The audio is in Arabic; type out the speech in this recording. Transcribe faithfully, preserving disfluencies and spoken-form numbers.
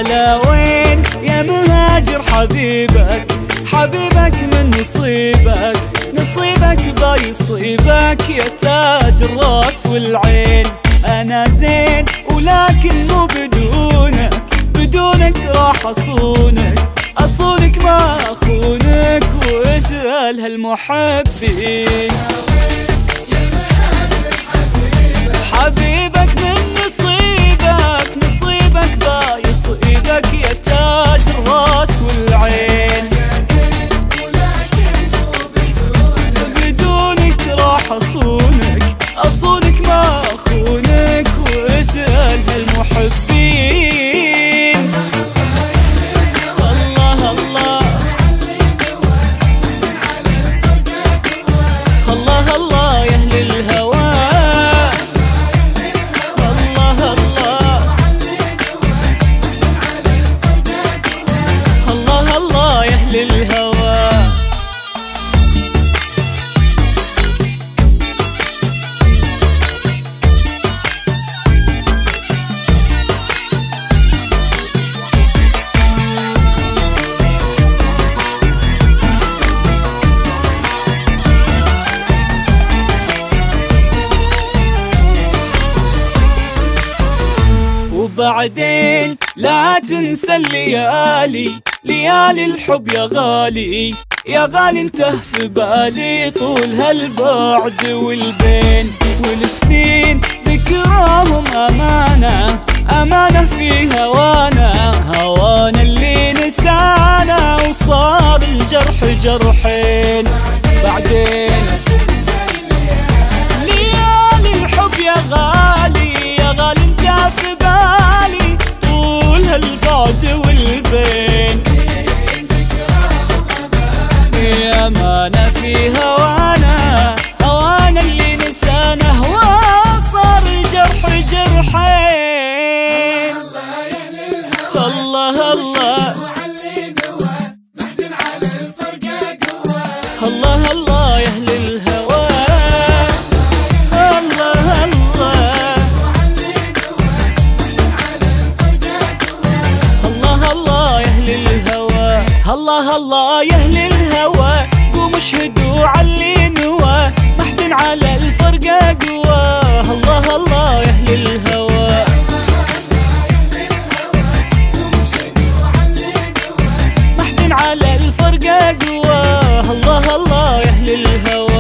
على وين يا مهاجر حبيبك؟ حبيبك من نصيبك، نصيبك بيصيبك يا تاج الراس والعين. أنا زين ولكن مو بدونك، بدونك راح أصونك، أصونك ما أخونك، واسأل هالمحبين. حبيبك من نصيبك، نصيبك بيصيبك يا تاج الراس والعين. بدونك راح أصونك، أصونك ما أخونك، واسأل هالمحبين. الله الله الله الله يا أهل الهوى، الله الله الله الله يا أهل الهوى. وبعدين لا تنسى الليالي، ليالي الحب يا غالي، يا غالي انت في بالي طول هالبعد والبين. والسنين ذكراهم أمانة، أمانة في هوانا، هوانا اللي نسانا وصار الجرح جرحين. بعدين ليالي الحب يا غالي، يا غالي انت في بالي طول هالبعد والبين. يا أمانة في هوانا، هوانا اللي نسانا، هوا صار الجرح جرحين. الله الله الله الله يا أهل الهوى، الله الله الله الله يا أهل الهوى، الله الله يا أهل الهوى. قوموا اشهدوا عاللي نوى، ما حد على الفرقة قوى. الله الله يا أهل الهوى، ما حد على الفرقة قوى. الله الله يا أهل الهوى.